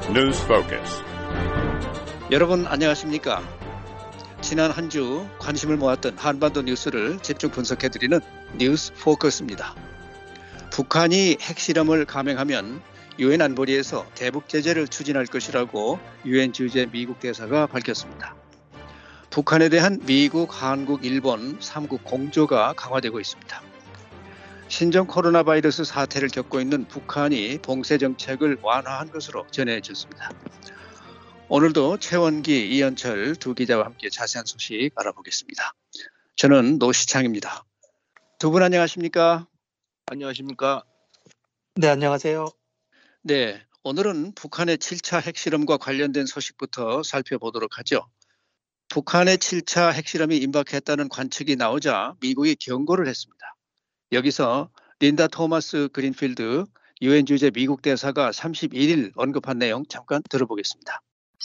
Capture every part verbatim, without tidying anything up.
News Focus. 여러분 안녕하십니까? 지난 한 주 관심을 모았던 한반도 뉴스를 집중 분석해드리는 뉴스 포커스입니다. 북한이 핵실험을 감행하면 유엔 안보리에서 대북 제재를 추진할 것이라고 유엔 주재 미국 대사가 밝혔습니다. 북한에 대한 미국, 한국, 일본 삼 국 공조가 강화되고 있습니다. 신종 코로나 바이러스 사태를 겪고 있는 북한이 봉쇄 정책을 완화한 것으로 전해졌습니다. 오늘도 최원기, 이현철 두 기자와 함께 자세한 소식 알아보겠습니다. 저는 노시창입니다. 두 분 안녕하십니까? 안녕하십니까? 네, 안녕하세요. 네, 오늘은 북한의 칠 차 핵실험과 관련된 소식부터 살펴보도록 하죠. 북한의 칠 차 핵실험이 임박했다는 관측이 나오자 미국이 경고를 했습니다. 여기서 린다 토마스 그린필드 유엔 주재 미국 대사가 삼십일 일 언급한 내용 잠깐 들어보겠습니다.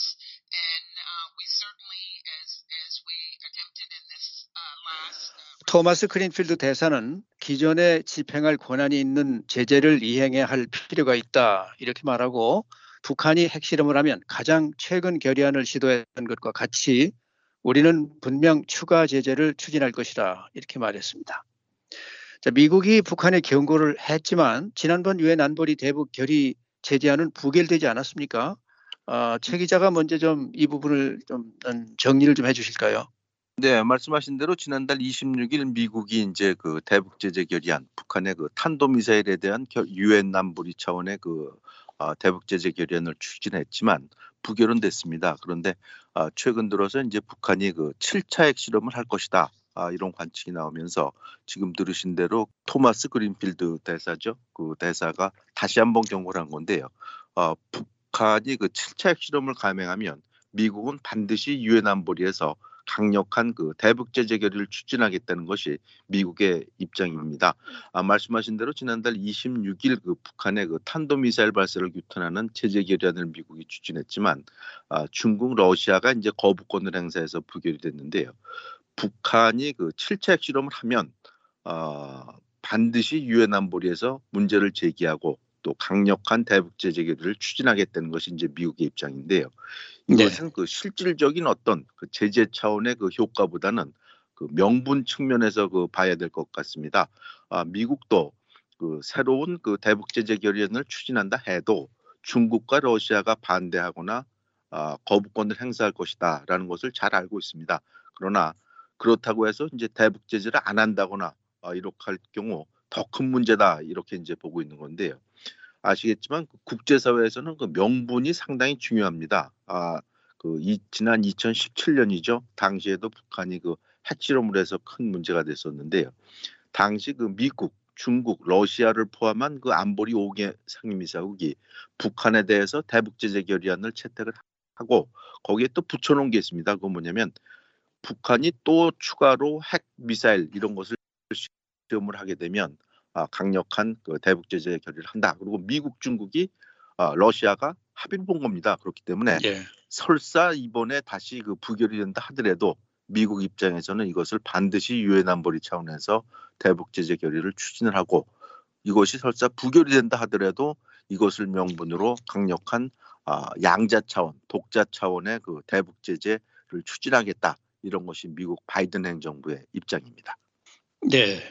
토마스 그린필드 대사는 기존에 집행할 권한이 있는 제재를 이행해야 할 필요가 있다 이렇게 말하고 북한이 핵실험을 하면 가장 최근 결의안을 시도했던 것과 같이 우리는 분명 추가 제재를 추진할 것이다 이렇게 말했습니다. 자, 미국이 북한에 경고를 했지만 지난번 유엔 안보리 대북 결의 제재안은 부결되지 않았습니까? 어, 최 기자가 먼저 좀 이 부분을 좀 정리를 좀 해주실까요? 네, 말씀하신 대로 지난달 이십육 일 미국이 이제 그 대북 제재 결의안, 북한의 그 탄도미사일에 대한 유엔 안보리 차원의 그 어, 대북 제재 결의안을 추진했지만 부결은 됐습니다. 그런데 어, 최근 들어서 이제 북한이 그 칠 차 핵실험을 할 것이다. 아, 이런 관측이 나오면서 지금 들으신 대로 토마스 그린필드 대사죠. 그 대사가 다시 한번 경고를 한 건데요. 어, 북한이 그 칠 차 핵실험을 감행하면 미국은 반드시 유엔 안보리에서 강력한 그 대북 제재 결의를 추진하겠다는 것이 미국의 입장입니다. 아, 말씀하신 대로 지난달 이십육 일 그 북한의 그 탄도미사일 발사를 규탄하는 제재 결의안을 미국이 추진했지만 아, 중국, 러시아가 이제 거부권을 행사해서 부결이 됐는데요. 북한이 그 칠 차 핵실험을 하면 어, 반드시 유엔 안보리에서 문제를 제기하고 또 강력한 대북 제재 결의를 추진하겠다는 것이 이제 미국의 입장인데요. 이것은 네. 그 실질적인 어떤 그 제재 차원의 그 효과보다는 그 명분 측면에서 그 봐야 될 것 같습니다. 아, 미국도 그 새로운 그 대북 제재 결의안을 추진한다 해도 중국과 러시아가 반대하거나 아, 거부권을 행사할 것이다라는 것을 잘 알고 있습니다. 그러나 그렇다고 해서 이제 대북 제재를 안 한다거나 아, 이렇게 할 경우 더 큰 문제다 이렇게 이제 보고 있는 건데요. 아시겠지만 국제사회에서는 그 명분이 상당히 중요합니다. 아, 그 이, 지난 이천십칠 년이죠. 당시에도 북한이 그 핵실험을 해서 큰 문제가 됐었는데요. 당시 그 미국, 중국, 러시아를 포함한 그 안보리 오 개 상임이사국이 북한에 대해서 대북 제재 결의안을 채택을 하고 거기에 또 붙여놓은 게 있습니다. 그건 뭐냐면 북한이 또 추가로 핵 미사일 이런 것을 시험을 하게 되면 아, 강력한 그 대북 제재 결의를 한다. 그리고 미국, 중국이 아, 러시아가 합의를 본 겁니다. 그렇기 때문에 예. 설사 이번에 다시 그 부결이 된다 하더라도 미국 입장에서는 이것을 반드시 유엔 안보리 차원에서 대북 제재 결의를 추진을 하고 이것이 설사 부결이 된다 하더라도 이것을 명분으로 강력한 아, 양자 차원, 독자 차원의 그 대북 제재를 추진하겠다. 이런 것이 미국 바이든 행정부의 입장입니다. 네.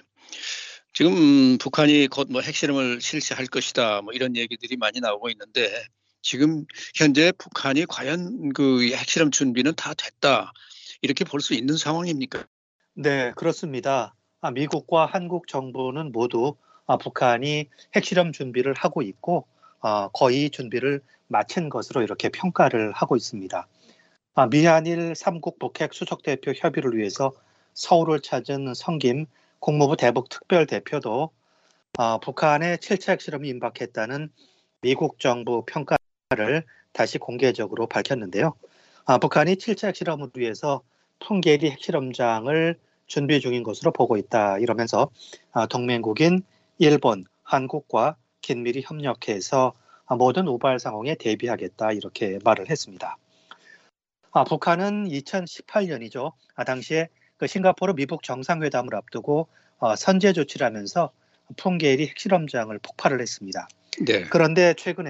지금 북한이 곧 뭐 핵실험을 실시할 것이다 뭐 이런 얘기들이 많이 나오고 있는데 지금 현재 북한이 과연 그 핵실험 준비는 다 됐다 이렇게 볼 수 있는 상황입니까? 네, 그렇습니다. 아, 미국과 한국 정부는 모두 아, 북한이 핵실험 준비를 하고 있고 아, 거의 준비를 마친 것으로 이렇게 평가를 하고 있습니다. 아, 미한일 삼 국 북핵 수석대표 협의를 위해서 서울을 찾은 성김 국무부 대북 특별대표도 어, 북한의 칠 차 핵실험이 임박했다는 미국 정부 평가를 다시 공개적으로 밝혔는데요. 아, 북한이 칠 차 핵실험을 위해서 풍계리 핵실험장을 준비 중인 것으로 보고 있다 이러면서 아, 동맹국인 일본, 한국과 긴밀히 협력해서 아, 모든 우발 상황에 대비하겠다 이렇게 말을 했습니다. 아, 북한은 이천십팔 년이죠. 아, 당시에 그 싱가포르 미북 정상회담을 앞두고 어, 선제 조치를 하면서 풍계리 핵실험장을 폭발을 했습니다. 네. 그런데 최근에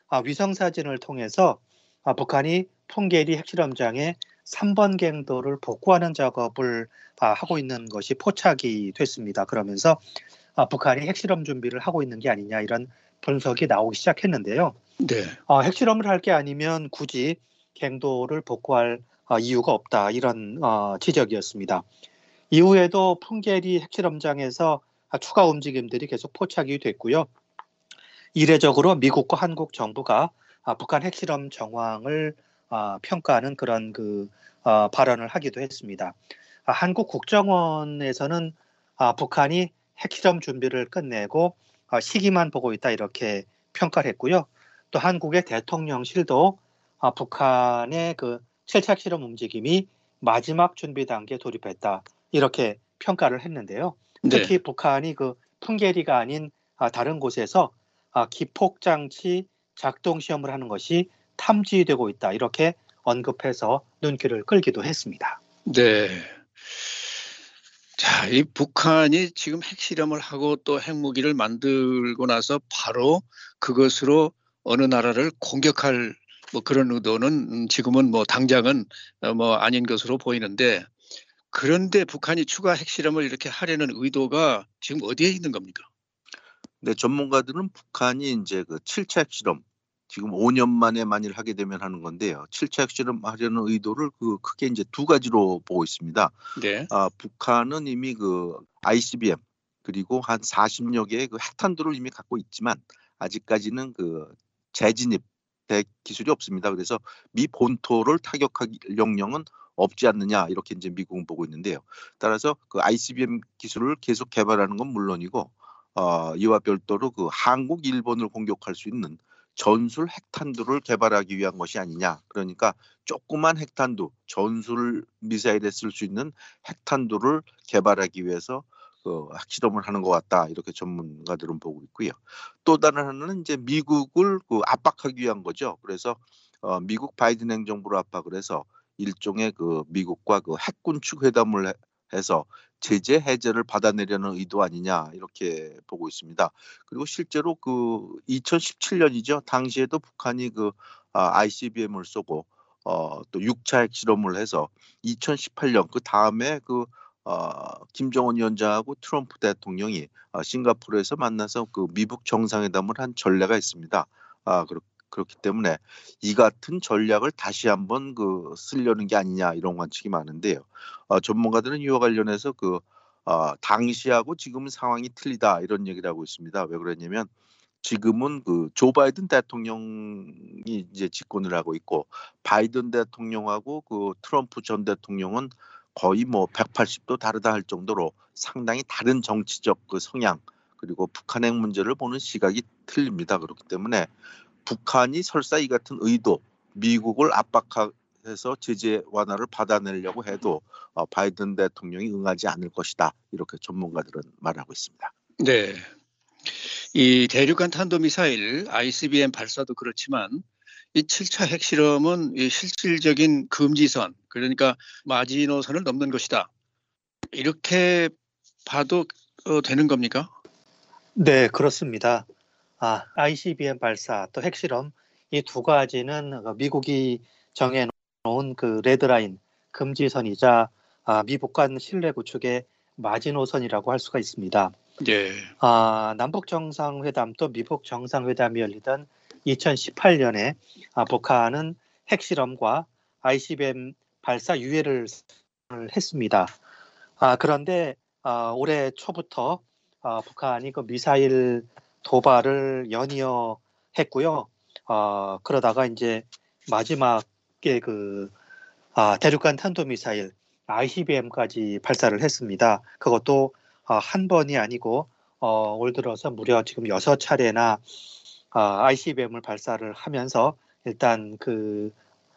아, 위성 사진을 통해서 아, 북한이 풍계리 핵실험장에 삼 번 갱도를 복구하는 작업을 아, 하고 있는 것이 포착이 됐습니다. 그러면서 아, 북한이 핵실험 준비를 하고 있는 게 아니냐 이런 분석이 나오기 시작했는데요. 네. 어, 핵실험을 할 게 아니면 굳이 갱도를 복구할 어, 이유가 없다 이런 어, 지적이었습니다. 이후에도 풍계리 핵실험장에서 아, 추가 움직임들이 계속 포착이 됐고요. 이례적으로 미국과 한국 정부가 아, 북한 핵실험 정황을 아, 평가하는 그런 그 어, 발언을 하기도 했습니다. 아, 한국 국정원에서는 아, 북한이 핵실험 준비를 끝내고 아, 시기만 보고 있다 이렇게 평가를 했고요. 또 한국의 대통령실도 아, 북한의 그 칠차 실험 움직임이 마지막 준비 단계에 돌입했다 이렇게 평가를 했는데요. 네. 특히 북한이 그 풍계리가 아닌 아, 다른 곳에서 아, 기폭장치 작동 시험을 하는 것이 탐지되고 있다 이렇게 언급해서 눈길을 끌기도 했습니다. 네. 자, 이 북한이 지금 핵실험을 하고 또 핵무기를 만들고 나서 바로 그것으로 어느 나라를 공격할 뭐 그런 의도는 지금은 뭐 당장은 뭐 아닌 것으로 보이는데, 그런데 북한이 추가 핵실험을 이렇게 하려는 의도가 지금 어디에 있는 겁니까? 네, 전문가들은 북한이 이제 그 칠 차 핵실험 지금 오 년 만에 만일 하게 되면 하는 건데요. 칠 차 핵실험 하려는 의도를 그 크게 이제 두 가지로 보고 있습니다. 네. 아, 북한은 이미 그 아이씨비엠 그리고 한 사십여 개의 그 핵탄두를 이미 갖고 있지만 아직까지는 그 재진입 대 기술이 없습니다. 그래서 미 본토를 타격할 역량은 없지 않느냐 이렇게 이제 미국은 보고 있는데요. 따라서 그 아이씨비엠 기술을 계속 개발하는 건 물론이고 어, 이와 별도로 그 한국, 일본을 공격할 수 있는 전술 핵탄두를 개발하기 위한 것이 아니냐. 그러니까 조그만 핵탄두, 전술 미사일에 쓸 수 있는 핵탄두를 개발하기 위해서 그 핵실험을 하는 것 같다. 이렇게 전문가들은 보고 있고요. 또 다른 하나는 이제 미국을 그 압박하기 위한 거죠. 그래서 어, 미국 바이든 행정부를 압박을 해서 일종의 그 미국과 그 핵군축 회담을 해, 해서 제재 해제를 받아내려는 의도 아니냐 이렇게 보고 있습니다. 그리고 실제로 그 이천십칠 년이죠. 당시에도 북한이 그 아이씨비엠을 쏘고 어, 또 육 차 핵실험을 해서 이천십팔 년 그 다음에 그 어, 김정은 위원장하고 트럼프 대통령이 어, 싱가포르에서 만나서 그 미북 정상회담을 한 전례가 있습니다. 아, 그렇, 그렇기 때문에 이 같은 전략을 다시 한번 그 쓰려는 게 아니냐 이런 관측이 많은데요. 어, 전문가들은 이와 관련해서 그 어, 당시하고 지금 상황이 틀리다 이런 얘기를 하고 있습니다. 왜 그러냐면 지금은 그 조 바이든 대통령이 이제 집권을 하고 있고 바이든 대통령하고 그 트럼프 전 대통령은 거의 뭐 백팔십 도 다르다 할 정도로 상당히 다른 정치적 그 성향 그리고 북한 핵 문제를 보는 시각이 틀립니다. 그렇기 때문에 북한이 설사 이 같은 의도, 미국을 압박해서 제재 완화를 받아내려고 해도 어, 바이든 대통령이 응하지 않을 것이다. 이렇게 전문가들은 말하고 있습니다. 네. 이 대륙간 탄도미사일 아이씨비엠 발사도 그렇지만 이 칠 차 핵실험은 이 실질적인 금지선, 그러니까 마지노선을 넘는 것이다. 이렇게 봐도 어, 되는 겁니까? 네, 그렇습니다. 아, 아이씨비엠 발사 또 핵실험 이 두 가지는 미국이 정해놓은 그 레드라인 금지선이자 아, 미북 간 신뢰 구축의 마지노선이라고 할 수가 있습니다. 네. 아, 남북 정상회담 또 미북 정상회담이 열리던 이천십팔 년에 아, 북한은 핵실험과 아이씨비엠 발사 유예를 했습니다. 아, 그런데 아, 올해 초부터 아, 북한이 그 미사일 도발을 연이어 했고요. 아, 그러다가 이제 마지막에 그 아, 대륙간 탄도미사일 아이씨비엠까지 발사를 했습니다. 그것도 아, 한 번이 아니고 어, 올 들어서 무려 지금 여섯 차례나 아, 아이씨비엠을 발사를 하면서 일단 그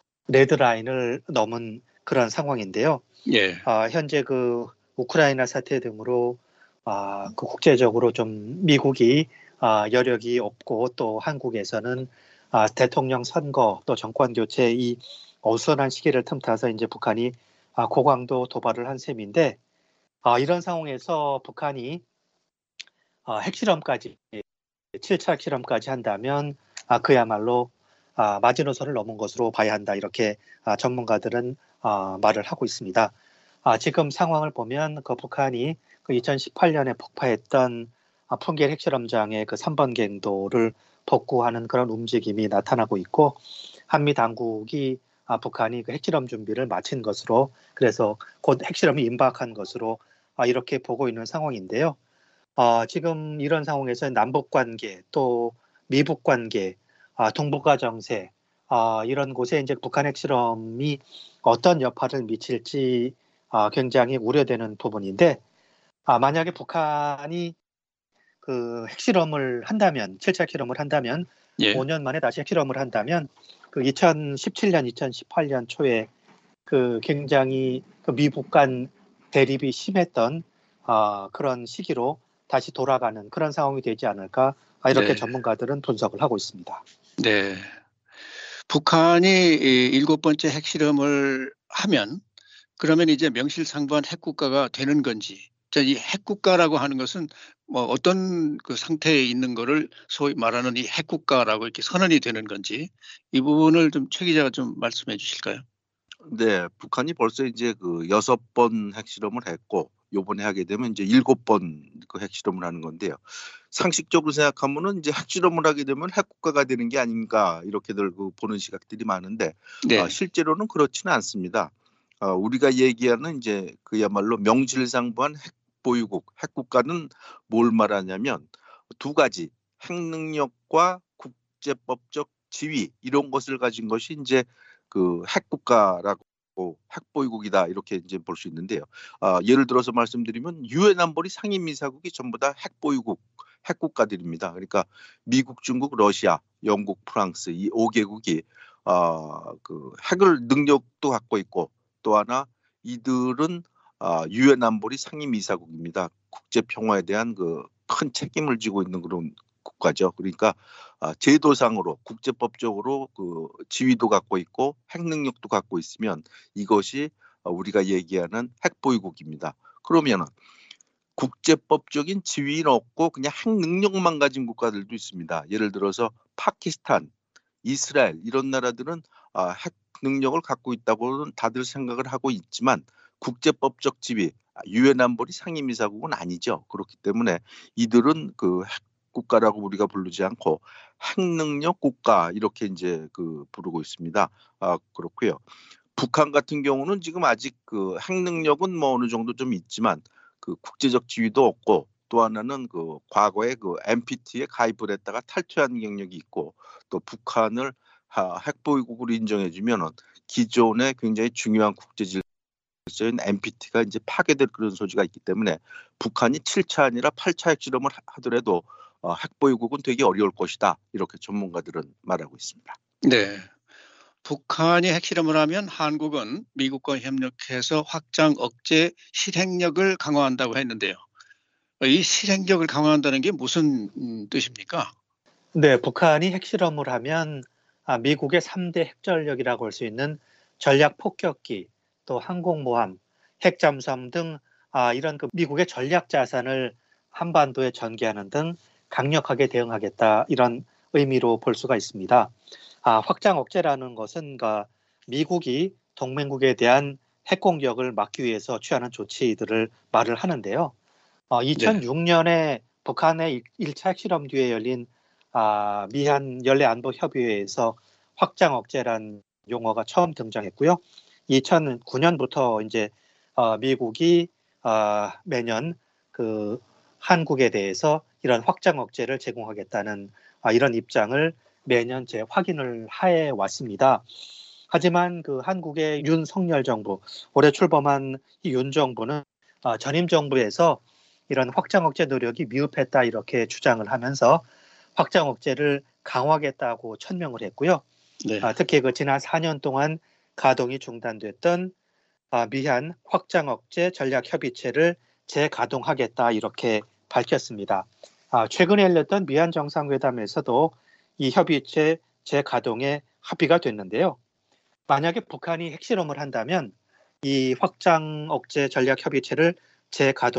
레드라인을 넘은 그런 상황인데요. 예. 아, 현재 그 우크라이나 사태 등으로 아, 그 국제적으로 좀 미국이 아, 여력이 없고 또 한국에서는 아, 대통령 선거 또 정권 교체 이 어수선한 시기를 틈타서 이제 북한이 아, 고강도 도발을 한 셈인데 아, 이런 상황에서 북한이 아, 핵실험까지 칠 차 핵실험까지 한다면 아, 그야말로 아, 마지노선을 넘은 것으로 봐야 한다. 이렇게 아, 전문가들은 아, 말을 하고 있습니다. 아, 지금 상황을 보면 그 북한이 그 이천십팔 년에 폭파했던 아, 풍계리 핵실험장의 그 삼 번 갱도를 복구하는 그런 움직임이 나타나고 있고 한미 당국이 아, 북한이 그 핵실험 준비를 마친 것으로 그래서 곧 핵실험이 임박한 것으로 아, 이렇게 보고 있는 상황인데요. 어, 지금 이런 상황에서 남북 관계 또 미북 관계, 아, 동북아 정세 아, 이런 곳에 이제 북한 핵실험이 어떤 여파를 미칠지 아, 굉장히 우려되는 부분인데 아, 만약에 북한이 그 핵실험을 한다면 칠 차 핵실험을 한다면 예. 오 년 만에 다시 핵실험을 한다면 그 이천십칠 년, 이천십팔 년 초에 그 굉장히 그 미북 간 대립이 심했던 아, 그런 시기로 다시 돌아가는 그런 상황이 되지 않을까 아, 이렇게 네. 전문가들은 분석을 하고 있습니다. 네. 북한이 이 일곱 번째 핵실험을 하면 그러면 이제 명실상부한 핵국가가 되는 건지, 자, 이 핵국가라고 하는 것은 뭐 어떤 그 상태에 있는 거를 소위 말하는 이 핵국가라고 이렇게 선언이 되는 건지 이 부분을 좀 최 기자가 좀 말씀해 주실까요? 네, 북한이 벌써 이제 그 여섯 번 핵실험을 했고 요번에 하게 되면 이제 일곱 번 그 핵실험을 하는 건데요. 상식적으로 생각하면은 이제 핵실험을 하게 되면 핵국가가 되는 게 아닌가 이렇게들 그 보는 시각들이 많은데 네. 어, 실제로는 그렇지는 않습니다. 어, 우리가 얘기하는 이제 그야말로 명실상부한 핵보유국, 핵국가는 뭘 말하냐면 두 가지 핵능력과 국제법적 지위 이런 것을 가진 것이 이제 그 핵국가라고 핵보유국이다 이렇게 이제 볼 수 있는데요. 아, 예를 들어서 말씀드리면 유엔 안보리 상임이사국이 전부 다 핵보유국, 핵국가들입니다. 그러니까 미국, 중국, 러시아, 영국, 프랑스 이 오 개국이 아, 그 핵을 능력도 갖고 있고 또 하나 이들은 아, 유엔 안보리 상임이사국입니다. 국제 평화에 대한 그 큰 책임을 지고 있는 그런 국가죠. 그러니까 아, 제도상으로 국제법적으로 그 지위도 갖고 있고 핵 능력도 갖고 있으면 이것이 우리가 얘기하는 핵보유국입니다. 그러면은 국제법적인 지위는 없고 그냥 핵 능력만 가진 국가들도 있습니다. 예를 들어서 파키스탄, 이스라엘 이런 나라들은 아, 핵 능력을 갖고 있다고는 다들 생각을 하고 있지만 국제법적 지위, 유엔 안보리 상임이사국은 아니죠. 그렇기 때문에 이들은 그 핵 국가라고 우리가 부르지 않고 핵능력 국가 이렇게 이제 그 부르고 있습니다. 아, 그렇고요. 북한 같은 경우는 지금 아직 그 핵능력은 뭐 어느 정도 좀 있지만 그 국제적 지위도 없고 또 하나는 그 과거에 그 엔피티에 가입을 했다가 탈퇴한 경력이 있고 또 북한을 핵보유국으로 인정해주면은 기존의 굉장히 중요한 국제 질서인 엔피티가 이제 파괴될 그런 소지가 있기 때문에 북한이 칠 차 아니라 팔 차 핵실험을 하더라도 어, 핵보유국은 되게 어려울 것이다 이렇게 전문가들은 말하고 있습니다. 네. 북한이 핵실험을 하면 한국은 미국과 협력해서 확장 억제 실행력을 강화한다고 했는데요. 이 실행력을 강화한다는 게 무슨 음, 뜻입니까? 네, 북한이 핵실험을 하면 아, 미국의 삼 대 핵전력이라고 할 수 있는 전략 폭격기, 또 항공모함, 핵잠수함 등 아, 이런 그 미국의 전략 자산을 한반도에 전개하는 등 강력하게 대응하겠다 이런 의미로 볼 수가 있습니다. 아, 확장 억제라는 것은 그 미국이 동맹국에 대한 핵 공격을 막기 위해서 취하는 조치들을 말을 하는데요. 어, 네. 이천육 년에 북한의 일 차 핵실험 뒤에 열린 아, 미한 연례안보협의회에서 확장 억제란 용어가 처음 등장했고요. 이천구 년부터 이제 어, 미국이 어, 매년 그 한국에 대해서 이런 확장 억제를 제공하겠다는 아, 이런 입장을 매년 재 확인을 해 왔습니다. 하지만 그 한국의 윤석열 정부 올해 출범한 이 윤 정부는 어, 전임 정부에서 이런 확장 억제 노력이 미흡했다 이렇게 주장을 하면서 확장 억제를 강화하겠다고 천명을 했고요. 네. 아, 특히 그 지난 사 년 동안 가동이 중단됐던 아, 미한 확장 억제 전략 협의체를 재가동하겠다 이렇게 밝혔습니다. 아, 최근에 열렸던 미한 정상회담에서도 이 협의체 재가동에 합의가 됐는데요. 만약에 북한이 핵실험을 한다면 이 확장 억제 전략 협의체를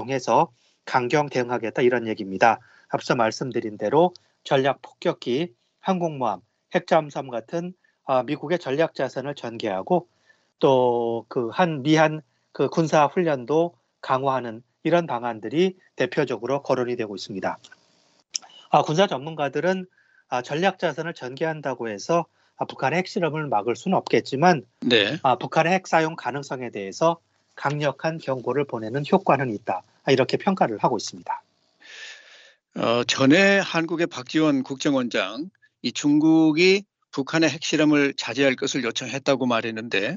재가동해서 강경 대응하겠다 이런 얘기입니다. 앞서 말씀드린 대로 전략 폭격기, 항공모함, 핵잠수함 같은 아, 미국의 전략 자산을 전개하고 또 그 한 미한 그 군사 훈련도 강화하는 이런 방안들이 대표적으로 거론이 되고 있습니다. 아, 군사 전문가들은 아, 전략 자산을 전개한다고 해서 아, 북한의 핵실험을 막을 수는 없겠지만 네. 아, 북한의 핵 사용 가능성에 대해서 강력한 경고를 보내는 효과는 있다. 아, 이렇게 평가를 하고 있습니다. 어, 전에 한국의 박지원 국정원장 이 중국이 북한의 핵실험을 자제할 것을 요청했다고 말했는데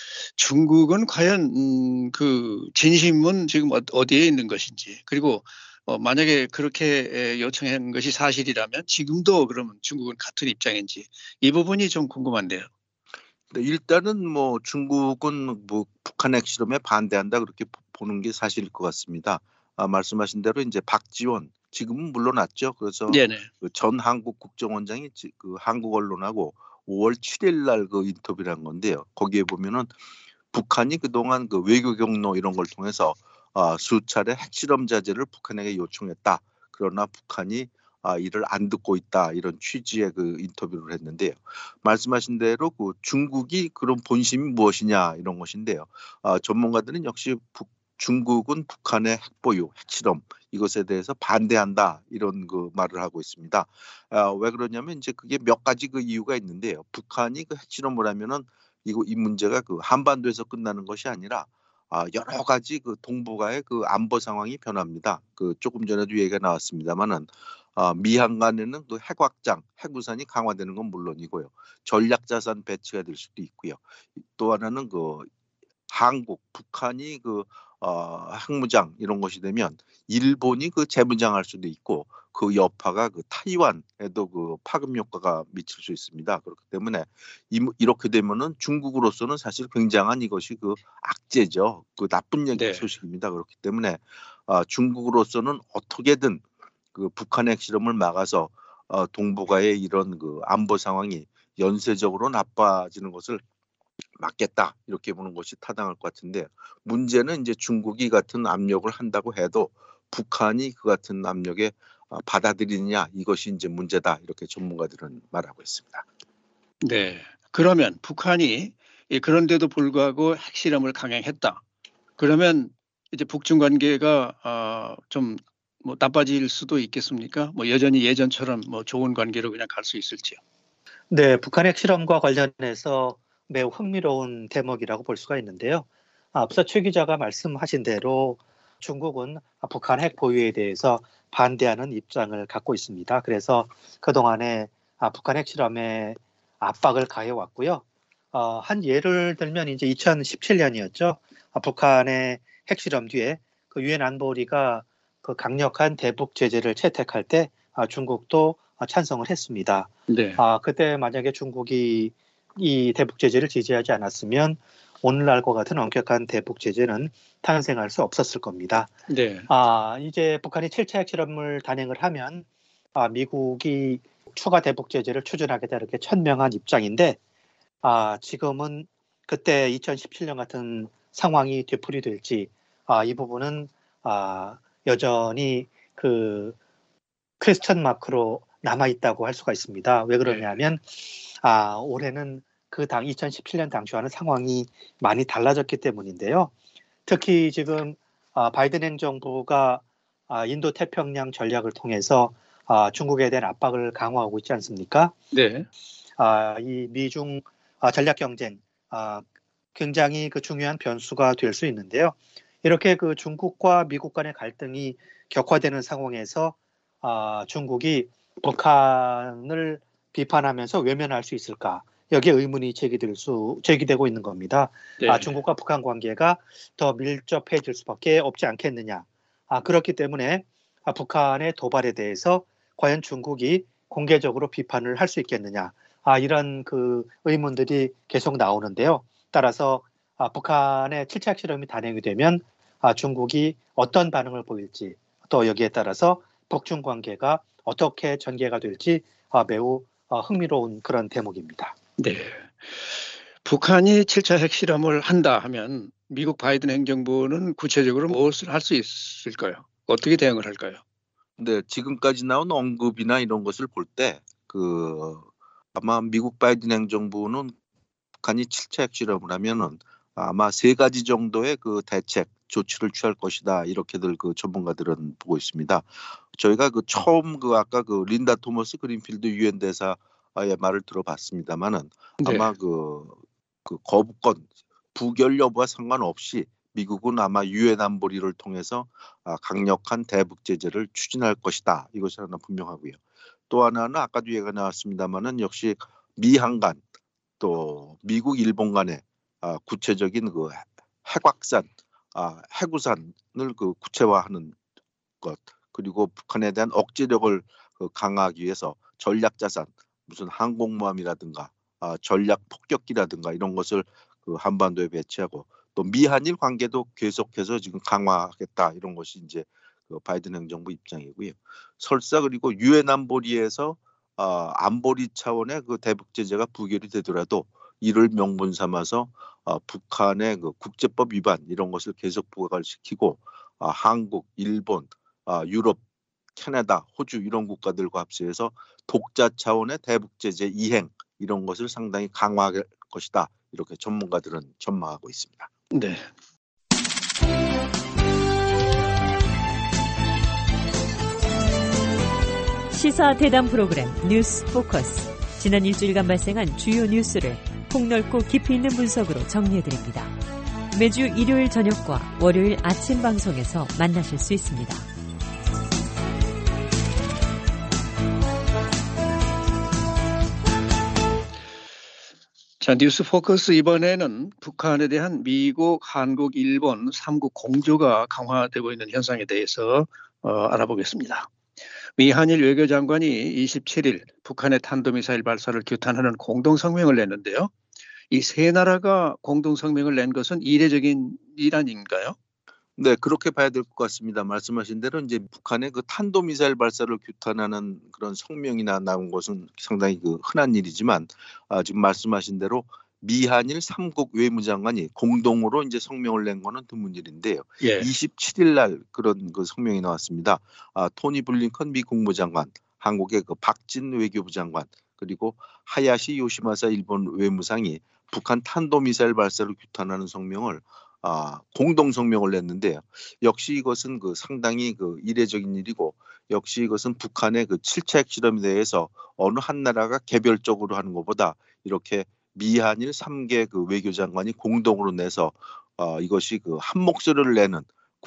중국은 과연 음, 그 진심은 지금 어- 어디에 있는 것인지 그리고 어, 만약에 그렇게 요청한 것이 사실이라면 지금도 그러면 중국은 같은 입장인지 이 부분이 좀 궁금한데요. 네, 일단은 뭐 중국은 뭐 북한 핵실험에 반대한다 그렇게 보- 보는 게 사실일 것 같습니다. 아, 말씀하신 대로 이제 박지원 지금은 물러났죠. 그래서 네네. 그 전 한국 국정원장이 지- 그 한국 언론하고 오월 칠일 날 그 인터뷰를 한 건데요. 거기에 보면은 북한이 그동안 그 외교 경로 이런 걸 통해서 아, 수차례 핵실험 자제를 북한에게 요청했다. 그러나 북한이 아, 이를 안 듣고 있다. 이런 취지의 그 인터뷰를 했는데요. 말씀하신 대로 그 중국이 그런 본심이 무엇이냐 이런 것인데요. 아, 전문가들은 역시 북, 중국은 북한의 핵보유, 핵실험 이것에 대해서 반대한다 이런 그 말을 하고 있습니다. 아, 왜 그러냐면 이제 그게 몇 가지 그 이유가 있는데요. 북한이 그 핵실험을 하면은 이거 이 문제가 그 한반도에서 끝나는 것이 아니라 아, 여러 가지 그 동북아의 그 안보 상황이 변합니다. 그 조금 전에도 얘기가 나왔습니다만은 아, 미한 간에는 그 핵확장, 핵우산이 강화되는 건 물론이고요. 전략 자산 배치가 될 수도 있고요. 또 하나는 그 한국, 북한이 그 어, 핵무장 이런 것이 되면 일본이 그 재무장할 수도 있고 그 여파가 그 타이완에도 그 파급 효과가 미칠 수 있습니다. 그렇기 때문에 이, 이렇게 되면은 중국으로서는 사실 굉장한 이것이 그 악재죠. 그 나쁜 얘기 네. 소식입니다. 그렇기 때문에 어, 중국으로서는 어떻게든 그 북한의 핵실험을 막아서 어, 동북아의 이런 그 안보 상황이 연쇄적으로 나빠지는 것을 맞겠다 이렇게 보는 것이 타당할 것 같은데 문제는 이제 중국이 같은 압력을 한다고 해도 북한이 그 같은 압력에 어, 받아들이느냐 이것이 이제 문제다 이렇게 전문가들은 말하고 있습니다. 네. 그러면 북한이 이 그런데도 불구하고 핵실험을 강행했다. 그러면 이제 북중 관계가 어, 좀 뭐 나빠질 수도 있겠습니까? 뭐 여전히 예전처럼 뭐 좋은 관계로 그냥 갈 수 있을지요. 네, 북한 핵실험과 관련해서 매우 흥미로운 대목이라고 볼 수가 있는데요. 앞서 최 기자가 말씀하신 대로 중국은 북한 핵 보유에 대해서 반대하는 입장을 갖고 있습니다. 그래서 그동안에 북한 핵실험에 압박을 가해왔고요. 어, 한 예를 들면 이제 이천십칠 년이었죠. 북한의 핵실험 뒤에 그 유엔 안보리가 그 강력한 대북 제재를 채택할 때 중국도 찬성을 했습니다. 네. 아, 그때 만약에 중국이 이 대북 제재를 지지하지 않았으면 오늘날과 같은 엄격한 대북 제재는 탄생할 수 없었을 겁니다. 네. 아, 이제 북한이 칠 차 핵실험을 단행을 하면 아, 미국이 추가 대북 제재를 추진하겠다 이렇게 천명한 입장인데 아, 지금은 그때 이천십칠 년 같은 상황이 되풀이될지 아, 이 부분은 아, 여전히 그 퀘스천 마크로 남아 있다고 할 수가 있습니다. 왜 그러냐면 아, 올해는 그 당 이천십칠 년 당시와는 상황이 많이 달라졌기 때문인데요. 특히 지금 아, 바이든 행정부가 아, 인도 태평양 전략을 통해서 아, 중국에 대한 압박을 강화하고 있지 않습니까? 네. 아, 이 미중 아, 전략 경쟁 아, 굉장히 그 중요한 변수가 될 수 있는데요. 이렇게 그 중국과 미국 간의 갈등이 격화되는 상황에서 아, 중국이 북한을 비판하면서 외면할 수 있을까? 여기에 의문이 제기될 수 제기되고 있는 겁니다. 네. 아, 중국과 북한 관계가 더 밀접해질 수밖에 없지 않겠느냐? 아, 그렇기 때문에 아, 북한의 도발에 대해서 과연 중국이 공개적으로 비판을 할 수 있겠느냐? 아, 이런 그 의문들이 계속 나오는데요. 따라서 아, 북한의 칠 차 핵실험이 단행이 되면 아, 중국이 어떤 반응을 보일지 또 여기에 따라서 북중 관계가 어떻게 전개가 될지 아, 매우 아, 흥미로운 그런 대목입니다. 네. 북한이 칠 차 핵실험을 한다 하면 미국 바이든 행정부는 구체적으로 무엇을 할 수 있을까요? 어떻게 대응을 할까요? 근데 지금까지 나온 언급이나 이런 것을 볼 때 그 아마 미국 바이든 행정부는 북한이 칠 차 핵실험을 하면은 아마 세 가지 정도의 그 대책 조치를 취할 것이다 이렇게들 그 전문가들은 보고 있습니다. 저희가 그 처음 그 아까 그 린다 토머스 그린필드 유엔 대사의 말을 들어봤습니다만은 네. 아마 그, 그 거부권 부결 여부와 상관없이 미국은 아마 유엔 안보리를 통해서 강력한 대북 제재를 추진할 것이다. 이것이 하나 분명하고요. 또 하나는 아까도 얘기가 나왔습니다만은 역시 미한간 또 미국 일본 간의 아, 구체적인 그 핵확산, 아, 핵우산을 그 구체화하는 것 그리고 북한에 대한 억제력을 그 강화하기 위해서 전략 자산 무슨 항공모함이라든가 아, 전략 폭격기라든가 이런 것을 그 한반도에 배치하고 또 미한일 관계도 계속해서 지금 강화하겠다 이런 것이 이제 그 바이든 행정부 입장이고요. 설사 그리고 유엔 안보리에서 어, 안보리 차원의 그 대북 제재가 부결이 되더라도 이를 명분 삼아서 어, 북한의 그 국제법 위반 이런 것을 계속 부각시키고 어, 한국, 일본, 어, 유럽, 캐나다, 호주 이런 국가들과 합세해서 독자 차원의 대북 제재 이행 이런 것을 상당히 강화할 것이다. 이렇게 전문가들은 전망하고 있습니다. 네. 시사 대담 프로그램 뉴스 포커스. 지난 일주일간 발생한 주요 뉴스를 폭넓고 깊이 있는 분석으로 정리해드립니다. 매주 일요일 저녁과 월요일 아침 방송에서 만나실 수 있습니다. 자, 뉴스 포커스 이번에는 북한에 대한 미국, 한국, 일본 삼국 공조가 강화되고 있는 현상에 대해서 어, 알아보겠습니다. 미 한일 외교장관이 이십칠 일 북한의 탄도미사일 발사를 규탄하는 공동성명을 냈는데요. 이 세 나라가 공동성명을 낸 것은 이례적인 일 아닌가요? 네, 그렇게 봐야 될 것 같습니다. 말씀하신 대로 이제 북한의 그 탄도미사일 발사를 규탄하는 그런 성명이나 나온 것은 상당히 그 흔한 일이지만 아, 지금 말씀하신 대로 미한일 삼국 외무장관이 공동으로 이제 성명을 낸 거는 드문 일인데요. 예. 이십칠 일 날 그런 그 성명이 나왔습니다. 아, 토니 블링컨 미 국무장관, 한국의 그 박진 외교부 장관, 그리고 하야시 요시마사 일본 외무상이 북한 탄도미사일 발사를 규탄하는 성명을 아, 공동 성명을 냈는데요. 역시 이것은 그 상당히 그 이례적인 일이고 역시 이것은 북한의 그 칠 차 핵실험에 대해서 어느 한 나라가 개별적으로 하는 것보다 이렇게 미한일 삼 개 그 외교장관이 공동으로 내서 어, 이것이 그 한 목소리를 내는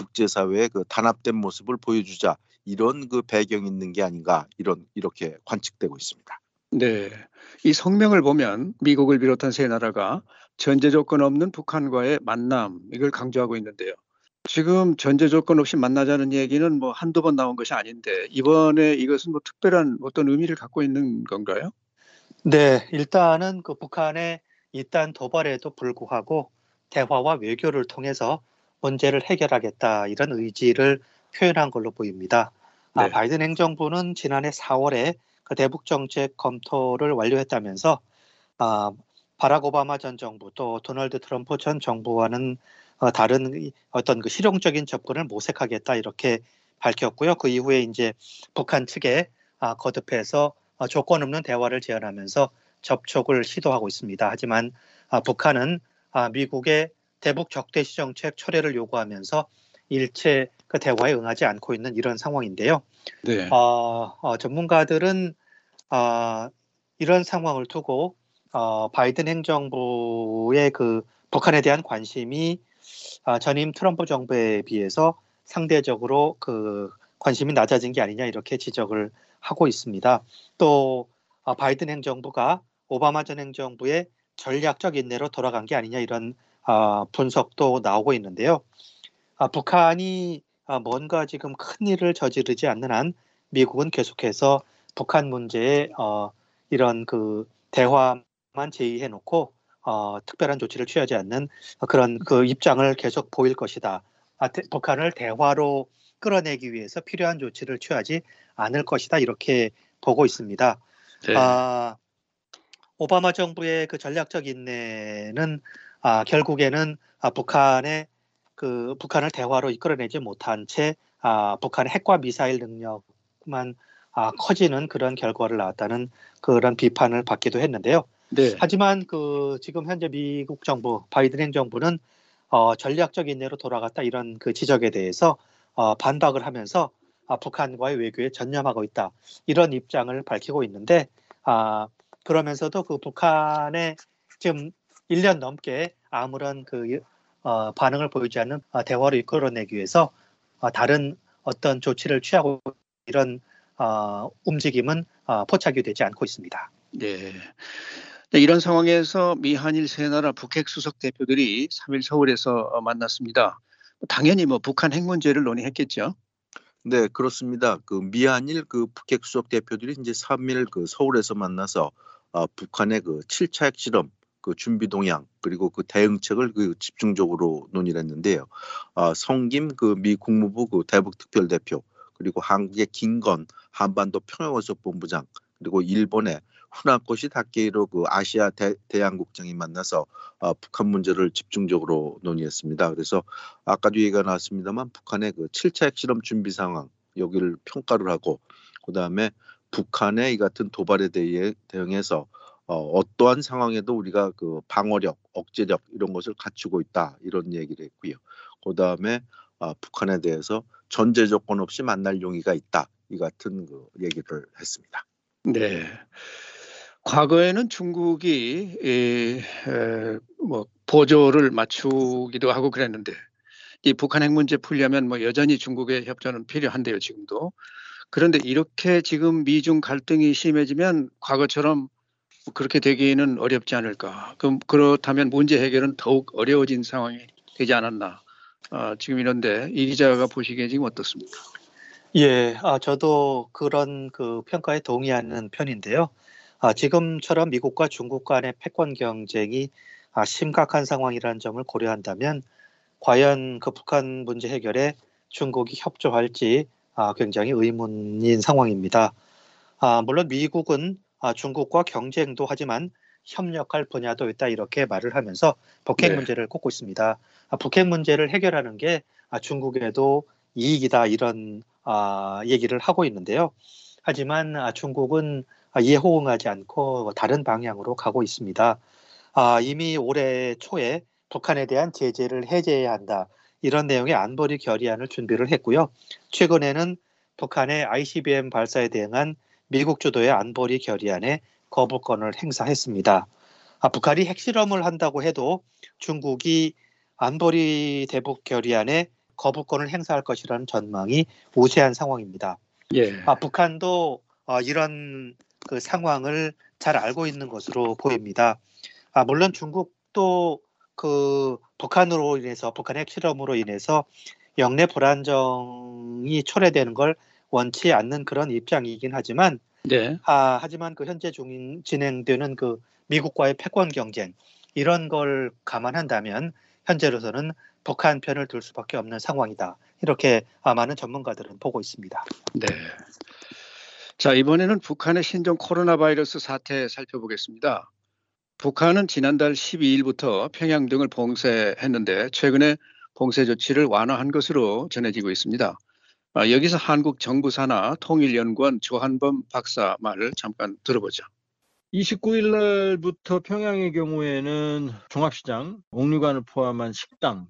국제사회의 그 단합된 모습을 보여주자 이런 그 배경이 있는 게 아닌가 이런 이렇게 관측되고 있습니다. 네, 이 성명을 보면 미국을 비롯한 세 나라가 전제 조건 없는 북한과의 만남 이걸 강조하고 있는데요. 지금 전제 조건 없이 만나자는 얘기는 뭐 한두 번 나온 것이 아닌데 이번에 이것은 뭐 특별한 어떤 의미를 갖고 있는 건가요? 네, 일단은 그 북한의 이딴 도발에도 불구하고 대화와 외교를 통해서 문제를 해결하겠다 이런 의지를 표현한 걸로 보입니다. 네. 아, 바이든 행정부는 지난해 사월에 그 대북 정책 검토를 완료했다면서 아, 바락 오바마 전 정부 또 도널드 트럼프 전 정부와는 어, 다른 어떤 그 실용적인 접근을 모색하겠다 이렇게 밝혔고요. 그 이후에 이제 북한 측에 아, 거듭해서 어, 조건 없는 대화를 제안하면서 접촉을 시도하고 있습니다. 하지만 아, 북한은 아, 미국의 대북 적대시 정책 철회를 요구하면서 일체 그 대화에 응하지 않고 있는 이런 상황인데요. 네. 어, 어, 전문가들은 어, 이런 상황을 두고 어, 바이든 행정부의 그 북한에 대한 관심이 어, 전임 트럼프 정부에 비해서 상대적으로 그 관심이 낮아진 게 아니냐 이렇게 지적을 하고 있습니다. 또 어, 바이든 행정부가 오바마 전 행정부의 전략적 인내로 돌아간 게 아니냐 이런 어, 분석도 나오고 있는데요. 아, 북한이 아, 뭔가 지금 큰 일을 저지르지 않는 한 미국은 계속해서 북한 문제에 어, 이런 그 대화만 제의해놓고 어, 특별한 조치를 취하지 않는 그런 그 입장을 계속 보일 것이다. 아, 대, 북한을 대화로 끌어내기 위해서 필요한 조치를 취하지 않을 것이다. 이렇게 보고 있습니다. 네. 아, 오바마 정부의 그 전략적 인내는 아, 결국에는 아, 북한의 그 북한을 대화로 이끌어내지 못한 채 아, 북한의 핵과 미사일 능력만 아, 커지는 그런 결과를 낳았다는 그런 비판을 받기도 했는데요. 네. 하지만 그 지금 현재 미국 정부 바이든 행정부는 어, 전략적 인내로 돌아갔다 이런 그 지적에 대해서 어, 반박을 하면서 아, 북한과의 외교에 전념하고 있다 이런 입장을 밝히고 있는데 아, 그러면서도 그 북한의 지금 일 년 넘게 아무런 그 어, 반응을 보이지 않는 어, 대화를 이끌어내기 위해서 어, 다른 어떤 조치를 취하고 이런 어, 움직임은 어, 포착이 되지 않고 있습니다. 네. 네, 이런 상황에서 미, 한일 세 나라 북핵 수석 대표들이 삼 일 서울에서 만났습니다. 당연히 뭐 북한 핵 문제를 논의했겠죠. 네, 그렇습니다. 그 미한일 그 북핵 수석 대표들이 이제 삼 일 그 서울에서 만나서 어, 북한의 그 칠 차 핵실험 그 준비 동향 그리고 그 대응책을 그 집중적으로 논의를 했는데요. 어, 성김 그 미 국무부 그 대북 특별 대표 그리고 한국의 김건 한반도 평화원석 본부장 그리고 일본의 후나코시 다케이로 그 아시아 대, 대양국장이 만나서 어, 북한 문제를 집중적으로 논의했습니다. 그래서 아까도 얘기가 나왔습니다만 북한의 그 칠 차 핵실험 준비 상황 여기를 평가를 하고 그다음에 북한의 이 같은 도발에 대해 대응해서 어, 어떠한 상황에도 우리가 그 방어력, 억제력 이런 것을 갖추고 있다 이런 얘기를 했고요. 그다음에 어, 북한에 대해서 전제 조건 없이 만날 용의가 있다 이 같은 그 얘기를 했습니다. 네. 과거에는 중국이 에, 에, 뭐 보조를 맞추기도 하고 그랬는데 이 북한 핵 문제 풀려면 뭐 여전히 중국의 협조는 필요한데요, 지금도. 그런데 이렇게 지금 미중 갈등이 심해지면 과거처럼 그렇게 되기는 어렵지 않을까. 그럼 그렇다면 문제 해결은 더욱 어려워진 상황이 되지 않았나. 어, 지금 이런데 이 기자가 보시기에 지금 어떻습니까? 예, 아, 저도 그런 그 평가에 동의하는 편인데요. 아, 지금처럼 미국과 중국 간의 패권 경쟁이 아, 심각한 상황이라는 점을 고려한다면 과연 그 북한 문제 해결에 중국이 협조할지 아, 굉장히 의문인 상황입니다. 아, 물론 미국은 아, 중국과 경쟁도 하지만 협력할 분야도 있다 이렇게 말을 하면서 북핵 네. 문제를 꼽고 있습니다. 아, 북핵 문제를 해결하는 게 아, 중국에도 이익이다 이런 아, 얘기를 하고 있는데요. 하지만 아, 중국은 아, 이에 호응하지 않고 다른 방향으로 가고 있습니다. 아, 이미 올해 초에 북한에 대한 제재를 해제해야 한다. 이런 내용의 안보리 결의안을 준비를 했고요. 최근에는 북한의 아이씨비엠 발사에 대응한 미국 주도의 안보리 결의안에 거부권을 행사했습니다. 아, 북한이 핵실험을 한다고 해도 중국이 안보리 대북 결의안에 거부권을 행사할 것이라는 전망이 우세한 상황입니다. 예. 아, 북한도 어, 이런 그 상황을 잘 알고 있는 것으로 보입니다. 아, 물론 중국도 그 북한으로 인해서 북한 핵실험으로 인해서 영내 불안정이 초래되는 걸 원치 않는 그런 입장이긴 하지만 네. 아, 하지만 그 현재 중 진행되는 그 미국과의 패권 경쟁 이런 걸 감안한다면 현재로서는 북한 편을 들 수밖에 없는 상황이다. 이렇게 많은 전문가들은 보고 있습니다. 네. 자, 이번에는 북한의 신종 코로나 바이러스 사태 살펴보겠습니다. 북한은 지난달 십이 일부터 평양 등을 봉쇄했는데 최근에 봉쇄 조치를 완화한 것으로 전해지고 있습니다. 아, 여기서 한국 정부 산하 통일연구원 조한범 박사 말을 잠깐 들어보죠. 이십구 일 날부터 평양의 경우에는 종합시장, 옥류관을 포함한 식당,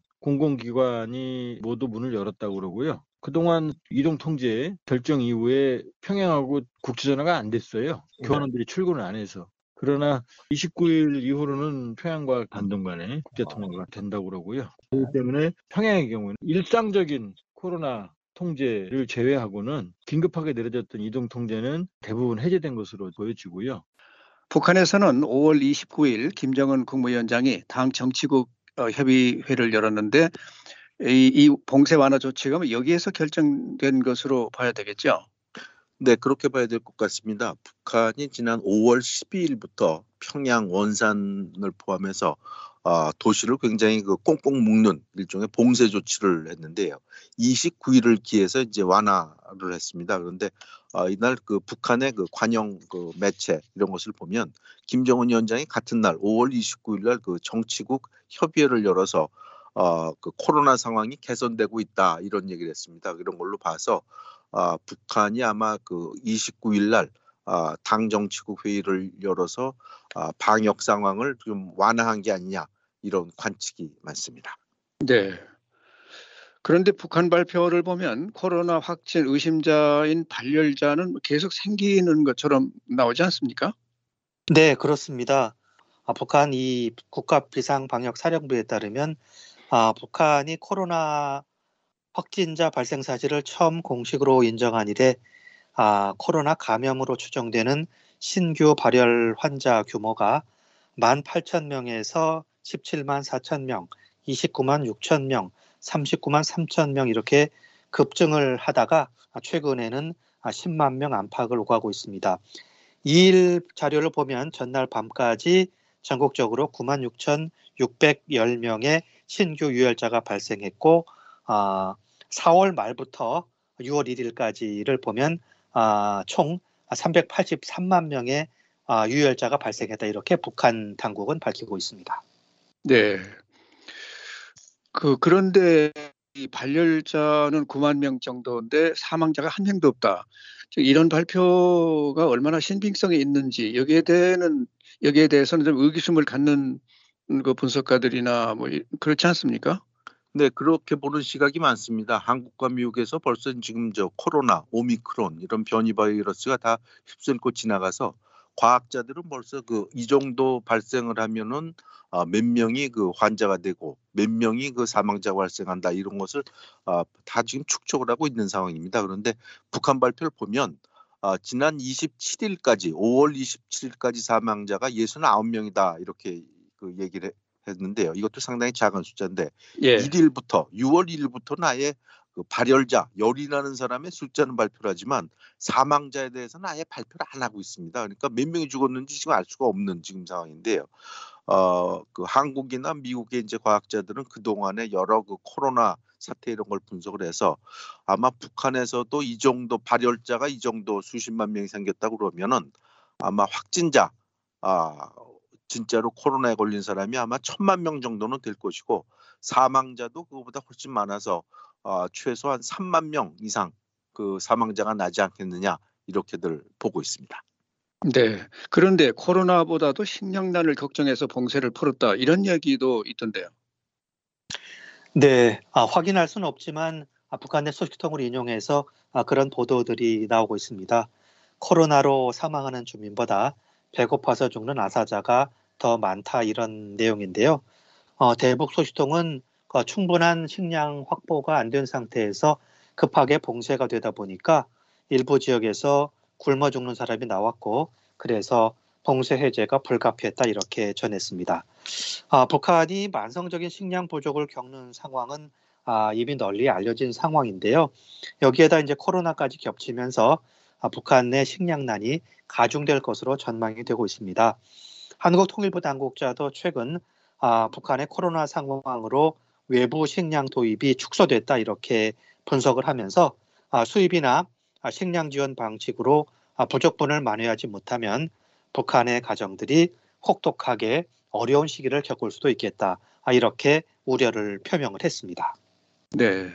공공기관이 모두 문을 열었다고 그러고요. 그동안 이동통제 결정 이후에 평양하고 국제전화가 안 됐어요. 교환원들이 출근을 안 해서. 그러나 이십구 일 이후로는 평양과 단동 간에 국제통화가 된다고 그러고요. 그렇기 때문에 평양의 경우는 일상적인 코로나 통제를 제외하고는 긴급하게 내려졌던 이동통제는 대부분 해제된 것으로 보여지고요. 북한에서는 오월 이십구일 김정은 국무위원장이 당 정치국 협의회를 열었는데 이, 이 봉쇄 완화 조치가 여기에서 결정된 것으로 봐야 되겠죠? 네, 그렇게 봐야 될 것 같습니다. 북한이 지난 오월 십이일부터 평양 원산을 포함해서 어, 도시를 굉장히 그 꽁꽁 묶는 일종의 봉쇄 조치를 했는데요. 이십구 일을 기해서 이제 완화를 했습니다. 그런데 어, 이날 그 북한의 그 관영 그 매체 이런 것을 보면 김정은 위원장이 같은 날 오월 이십구일 날 그 정치국 협의회를 열어서 어, 그 코로나 상황이 개선되고 있다 이런 얘기를 했습니다. 이런 걸로 봐서 아, 북한이 아마 그 이십구 일 날 아, 당 정치국 회의를 열어서 아, 방역 상황을 좀 완화한 게 아니냐 이런 관측이 많습니다. 네. 그런데 북한 발표를 보면 코로나 확진 의심자인 발열자는 계속 생기는 것처럼 나오지 않습니까? 네, 그렇습니다. 아, 북한 이 국가 비상방역사령부에 따르면 아, 북한이 코로나 확진자 발생 사실을 처음 공식으로 인정한 이래 아, 코로나 감염으로 추정되는 신규 발열 환자 규모가 만 팔천 명에서 십칠만 사천 명, 이십구만 육천 명, 삼십구만 삼천 명 이렇게 급증을 하다가 최근에는 십만 명 안팎을 오가고 있습니다. 이 일 자료를 보면 전날 밤까지 전국적으로 구만 육천육백십 명의 신규 유혈자가 발생했고 아, 사월 말부터 유월 일 일까지를 보면 아, 총 삼백팔십삼만 명의 아, 유혈자가 발생했다 이렇게 북한 당국은 밝히고 있습니다. 네. 그 그런데 이 발열자는 구만 명 정도인데 사망자가 한 명도 없다. 즉 이런 발표가 얼마나 신빙성이 있는지 여기에 대해는 여기에 대해서는 좀 의구심을 갖는 그 분석가들이나 뭐 이- 그렇지 않습니까? 네, 그렇게 보는 시각이 많습니다. 한국과 미국에서 벌써 지금 저 코로나, 오미크론 이런 변이 바이러스가 다 휩쓸고 지나가서 과학자들은 벌써 그 이 정도 발생을 하면은 아, 몇 명이 그 환자가 되고 몇 명이 그 사망자가 발생한다 이런 것을 아, 다 지금 축적을 하고 있는 상황입니다. 그런데 북한 발표를 보면 아, 지난 이십칠 일까지 오월 이십칠 일까지 사망자가 육십구 명이다 이렇게 그 얘기를 했는데요. 이것도 상당히 작은 숫자인데 예. 일 일부터 유월 일 일부터는 아예 그 발열자, 열이 나는 사람의 숫자는 발표를 하지만 사망자에 대해서는 아예 발표를 안 하고 있습니다. 그러니까 몇 명이 죽었는지 지금 알 수가 없는 지금 상황인데요. 어, 그 한국이나 미국의 이제 과학자들은 그동안에 여러 그 코로나 사태 이런 걸 분석을 해서 아마 북한에서도 이 정도 발열자가 이 정도 수십만 명이 생겼다고 그러면은 아마 확진자, 아, 진짜로 코로나에 걸린 사람이 아마 천만 명 정도는 될 것이고 사망자도 그거보다 훨씬 많아서 어, 최소한 삼만 명 이상 그 사망자가 나지 않겠느냐 이렇게들 보고 있습니다. 네. 그런데 코로나보다도 식량난을 걱정해서 봉쇄를 풀었다 이런 얘기도 있던데요. 네, 아, 확인할 수는 없지만 아, 북한의 소식통을 인용해서 아, 그런 보도들이 나오고 있습니다. 코로나로 사망하는 주민보다 배고파서 죽는 아사자가 더 많다 이런 내용인데요. 어, 대북 소식통은 어, 충분한 식량 확보가 안 된 상태에서 급하게 봉쇄가 되다 보니까 일부 지역에서 굶어 죽는 사람이 나왔고 그래서 봉쇄 해제가 불가피했다 이렇게 전했습니다. 아, 북한이 만성적인 식량 부족을 겪는 상황은 아, 이미 널리 알려진 상황인데요. 여기에다 이제 코로나까지 겹치면서 아, 북한 내 식량난이 가중될 것으로 전망이 되고 있습니다. 한국통일부 당국자도 최근 아, 북한의 코로나 상황으로 외부 식량 도입이 축소됐다 이렇게 분석을 하면서 아, 수입이나 아, 식량 지원 방식으로 아, 부족분을 만회하지 못하면 북한의 가정들이 혹독하게 어려운 시기를 겪을 수도 있겠다. 아, 이렇게 우려를 표명을 했습니다. 네.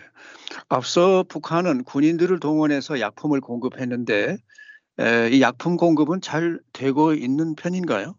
앞서 북한은 군인들을 동원해서 약품을 공급했는데 에, 이 약품 공급은 잘 되고 있는 편인가요?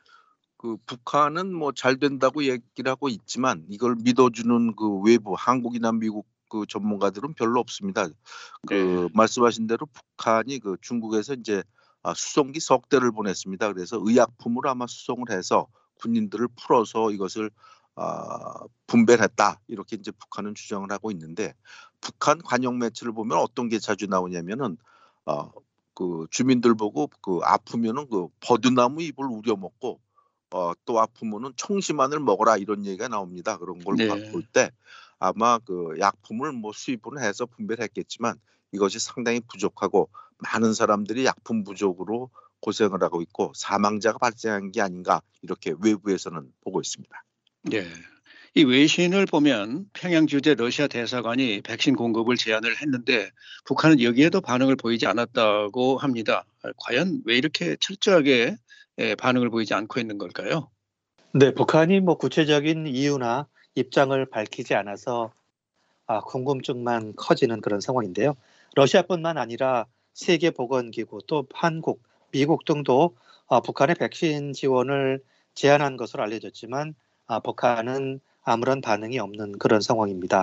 그 북한은 뭐 잘 된다고 얘기를 하고 있지만 이걸 믿어주는 그 외부 한국이나 미국 그 전문가들은 별로 없습니다. 그 네. 말씀하신 대로 북한이 그 중국에서 이제 아, 수송기 석 대를 보냈습니다. 그래서 의약품으로 아마 수송을 해서 군인들을 풀어서 이것을 아, 분배했다 이렇게 이제 북한은 주장을 하고 있는데 북한 관영 매체를 보면 어떤 게 자주 나오냐면은 어, 그 주민들 보고 그 아프면은 그 버드나무 잎을 우려 먹고 어, 또 아프면은 청심환을 먹어라 이런 얘기가 나옵니다. 그런 걸 네. 볼 때 아마 그 약품을 뭐 수입을 해서 분배를 했겠지만 이것이 상당히 부족하고 많은 사람들이 약품 부족으로 고생을 하고 있고 사망자가 발생한 게 아닌가 이렇게 외부에서는 보고 있습니다. 네. 이 외신을 보면 평양 주재 러시아 대사관이 백신 공급을 제안을 했는데 북한은 여기에도 반응을 보이지 않았다고 합니다. 과연 왜 이렇게 철저하게 예, 반응을 보이지 않고 있는 걸까요? 네, 북한이 뭐 구체적인 이유나 입장을 밝히지 않아서 아, 궁금증만 커지는 그런 상황인데요. 러시아뿐만 아니라 세계보건기구 또 한국, 미국 등도 어, 북한의 백신 지원을 제한한 것으로 알려졌지만 아, 북한은 아무런 반응이 없는 그런 상황입니다.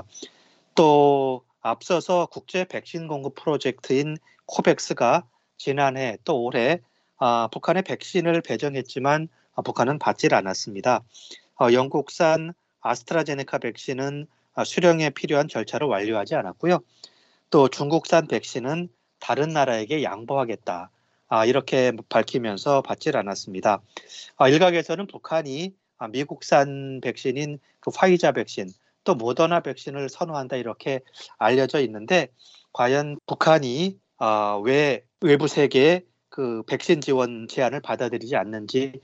또 앞서서 국제 백신 공급 프로젝트인 코백스가 지난해 또 올해 아, 북한의 백신을 배정했지만 아, 북한은 받질 않았습니다. 어, 영국산 아스트라제네카 백신은 아, 수령에 필요한 절차를 완료하지 않았고요. 또 중국산 백신은 다른 나라에게 양보하겠다. 아, 이렇게 밝히면서 받질 않았습니다. 아, 일각에서는 북한이 아, 미국산 백신인 그 화이자 백신 또 모더나 백신을 선호한다 이렇게 알려져 있는데 과연 북한이 아, 왜 외부 세계의 그 백신 지원 제안을 받아들이지 않는지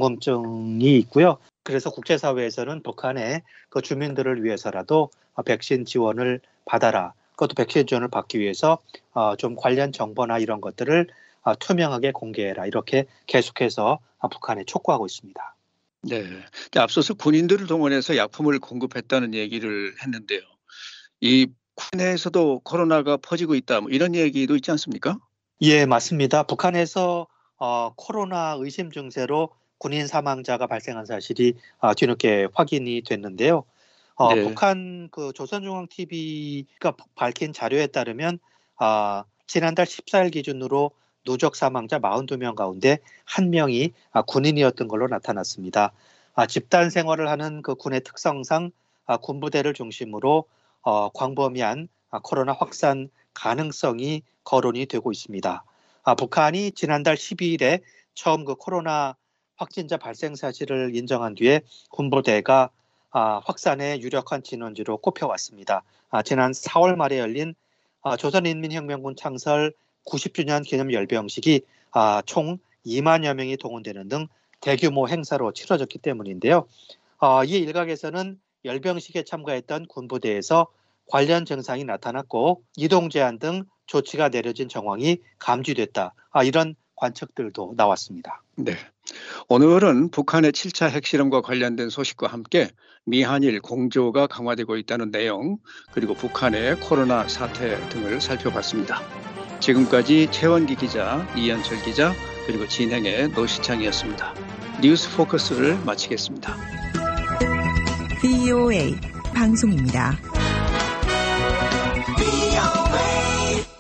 궁금증이 있고요. 그래서 국제사회에서는 북한의 그 주민들을 위해서라도 백신 지원을 받아라. 그것도 백신 지원을 받기 위해서 어, 좀 관련 정보나 이런 것들을 어, 투명하게 공개해라. 이렇게 계속해서 어, 북한에 촉구하고 있습니다. 네. 앞서서 군인들을 동원해서 약품을 공급했다는 얘기를 했는데요. 이 국내에서도 코로나가 퍼지고 있다. 뭐 이런 얘기도 있지 않습니까? 예, 맞습니다. 북한에서 어, 코로나 의심 증세로 군인 사망자가 발생한 사실이 어, 뒤늦게 확인이 됐는데요. 어, 네. 북한 그 조선중앙티비가 밝힌 자료에 따르면 어, 지난달 십사 일 기준으로 누적 사망자 사십이 명 가운데 한 명이 아, 군인이었던 걸로 나타났습니다. 아, 집단 생활을 하는 그 군의 특성상 아, 군부대를 중심으로 어, 광범위한 아, 코로나 확산 가능성이 거론이 되고 있습니다. 아, 북한이 지난달 십이 일에 처음 그 코로나 확진자 발생 사실을 인정한 뒤에 군부대가 아, 확산의 유력한 진원지로 꼽혀왔습니다. 아, 지난 사월 말에 열린 아, 조선인민혁명군 창설 구십 주년 기념 열병식이 아, 총 이만여 명이 동원되는 등 대규모 행사로 치러졌기 때문인데요. 어, 이 일각에서는 열병식에 참가했던 군부대에서 관련 증상이 나타났고 이동 제한 등 조치가 내려진 정황이 감지됐다. 아, 이런 관측들도 나왔습니다. 네. 오늘은 북한의 칠 차 핵실험과 관련된 소식과 함께 미한일 공조가 강화되고 있다는 내용, 그리고 북한의 코로나 사태 등을 살펴봤습니다. 지금까지 최원기 기자, 이현철 기자, 그리고 진행의 노시창이었습니다. 뉴스 포커스를 마치겠습니다. 브이오에이 방송입니다.